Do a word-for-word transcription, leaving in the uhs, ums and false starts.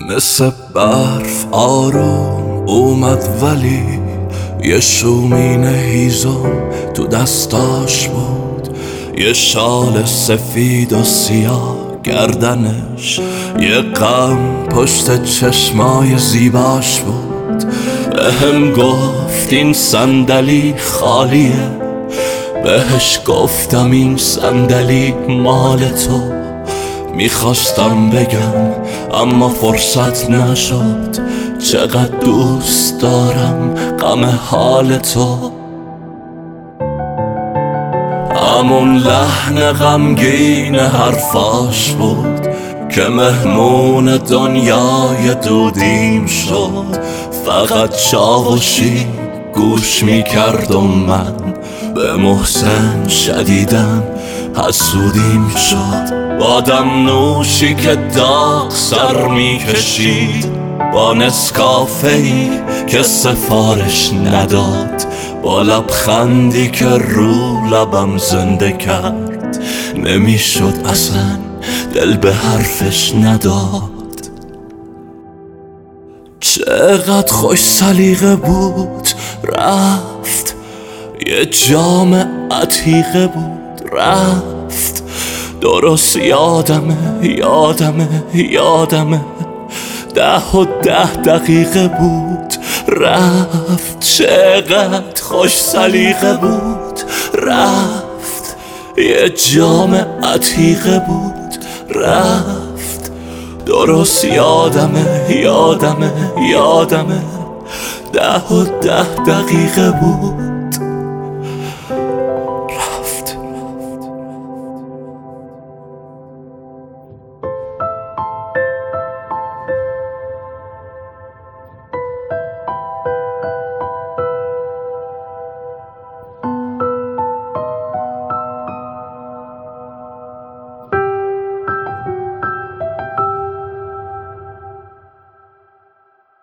مثل برف آروم اومد ولی یه شومین هیزم تو دستاش بود، یه شال سفید و سیاه گردنش، یه غم پشت چشمای زیباش بود. بهم گفت این صندلی خالیه، بهش گفتم این صندلی مال تو. میخواستم بگم اما فرصت نشد، چقدر دوست دارم غم حال تو. همون لحن غمگین حرفاش بود که مهمون دنیای دودیم شد. فقط چاوشی گوش میکرد و من به محسن شدیدن حسودیم شد. بادم نوشی که داغ سر میکشید، با نسکافه‌ای که سفارش نداد، با لبخندی که رو لبم زنده کرد. نمیشد اصلا دل به حرفش نداد. چقدر خوش سلیقه بود رفت، یه جام عتیقه بود رفت. درست یادمه یادمه یادمه ده و ده دقیقه بود رفت. چقدر خوش سلیقه بود رفت، یه جام عتیقه بود رفت. درست یادمه یادمه یادمه ده و ده دقیقه بود